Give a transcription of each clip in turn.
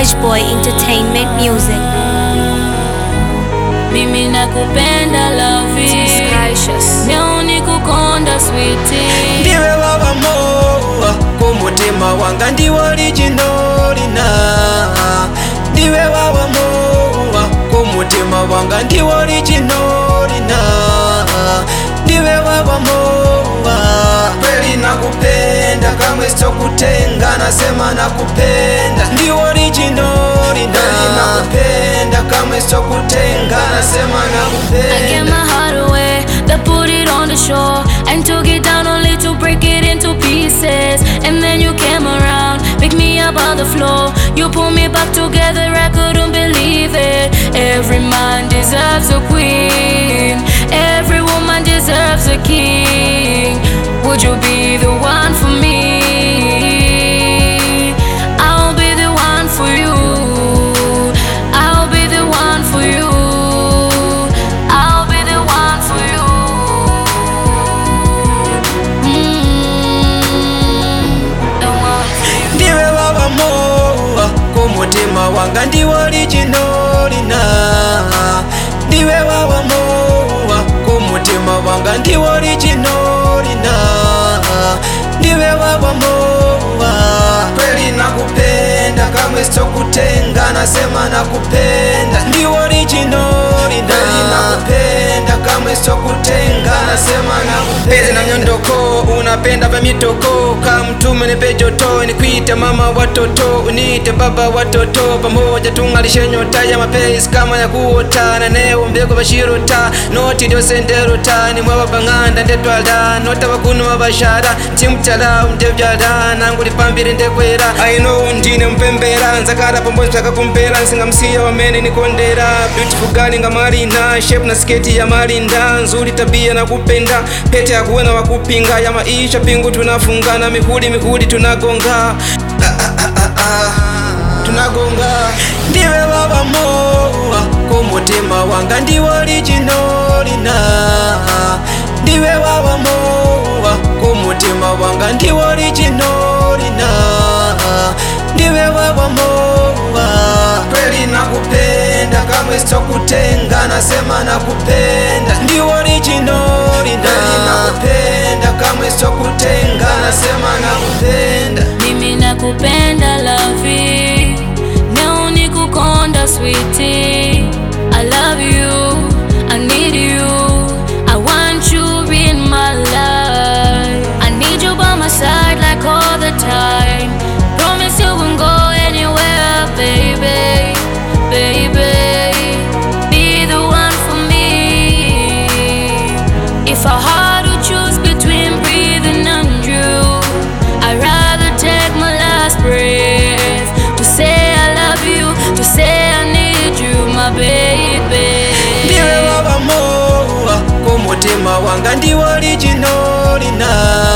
Fresh Boy Entertainment Music. Mimi nakupenda lovi, leo nikukonda sweetie. Ndiwe wawa moa kumutima wanga ndiwe original na. Ndiwe wawa moa kumutima wanga ndiwe original na. Ndiwe wawa moa kweli nakupenda kamwe sitokutenga, nasema nakupenda ndiwe original na. Nakupenda kamwe sitokutenga, nasema nakupenda. I gave my heart away, then put it on the shore, and took it down only to break it into pieces. And then you came around, picked me up on the floor, you pulled me back together, I couldn't believe it. Every man deserves a queen, every woman deserves a king. Would you be the one for me? I'll be the one for you, I'll be the one for you, I'll be the one for you. The one for you. Ndiwe wawa moa kumutima wanga ndiwe original na. Ndiwe wawa moa kumutima wanga ndiwe original na. Ndiwe wawa moa kweli nakupenda kamwe sitokutenga, nasema nakupenda ndiwe original na. Nakupenda kamwe sitokutenga, nasema nakupenda. Pezi na nyondoko unapenda vya mitoko, kamtume nipe joto, nikuite mama watoto, unite baba watoto, pamoja tungalishe nyota ya mapenzi kama ya kuota, na neo mbeko bashirota, noti dio senderota, ni mwa banganda ndetwala, nota bakunu mabashara, timutala umtevyala, nangu lipambire ndekwera, I know ndine mpembera, nzakara pombo nzaka kumpera, nsinga msiya wamene nikondera, beautiful girl nga marina, shape na sketi ya marinda, nzuri tabia na kupenda, pete ya kuwena wakupinga, ya maisha pingu tunafungana, mihudi tunagonga, tunagonga. Ndiwe wawa moa kumutima wanga ndiwe original na. Ndiwe wawa moa kumutima wanga ndiwe original na. Ndiwe wawa moa kweli nakupenda kamwe sitokutenga, nasema nakupenda ndiwe original na. Nakupenda kamwe sitokutenga, nasema nakupenda. Mimi nakupenda lovi, leo nikukonda sweetie. I love you, I need you, I want you in my life. I need you by my side like all the time. Promise you won't go anywhere, baby, baby. Be the one for me. If I had to choose between breathing and you, I'd rather take my last breath to say I love you, to say I need you, my baby. Ndiwe wawa moa kumutima wanga ndiwe original na.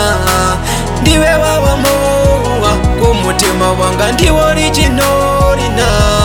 Ndiwe wawa moa kumutima wanga ndiwe original na.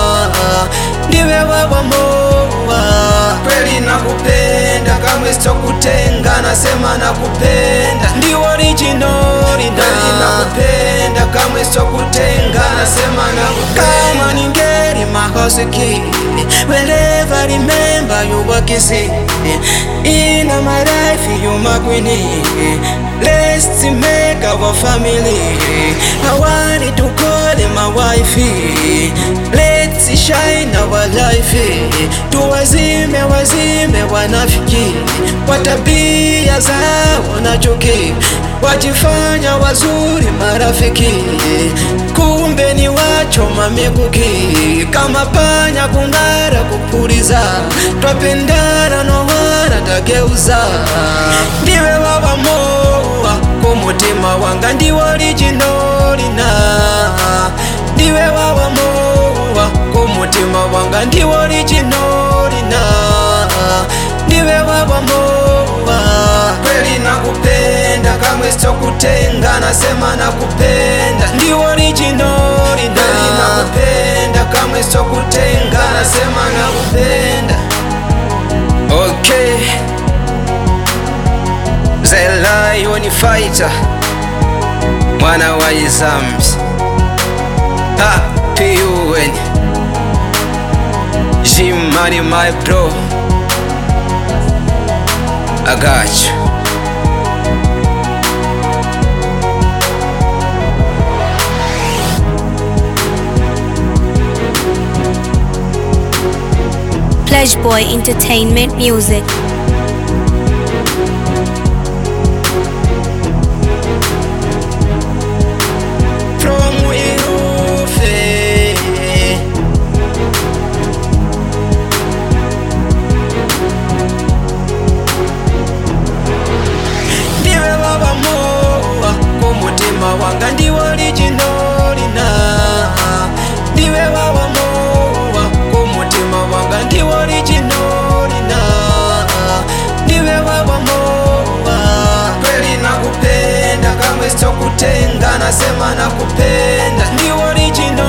Ndiwe wawa moa kweli nakupenda kamwe sitokutenga, nasema nakupenda ndiwe original na. Nakupenda kamwe sitokutenga, nasema nakupenda. Kama ningeri mahosiki, whenever remember you work is it. In my life you my queenie, let's make our family. I want to call him my wifey, let's shine our life. Tuwazime wazime wanafiki, watabia zao na chuki, wajifanya wazuri marafiki, kumbe ni wachoma mikuki, kama panya kungara kupuliza, twapendana no wana tageuza. Ndiwe wawa moa kumutima wanga ndiwe original na. Ndiwe wawa moa kumutima wanga ndiwe original na. Ndiwe wawa moa kweli nakupenda kamwe sitokutenga, nasema nakupenda ndiwe original na. Nakupenda kamwe sitokutenga, nasema nakupenda. Okay, The Lion Fighter, mwana wa Izambi. Happy UN. G-Money, my bro, I got you. Pleasure Boy Entertainment Music. Wanga ndiwe original na ndiwe wawa mowa kumutima wanga ndiwe original na ndiwe wawa mowa kweli nakupenda kamwe sitokutenga nasema nakupenda ndiwe original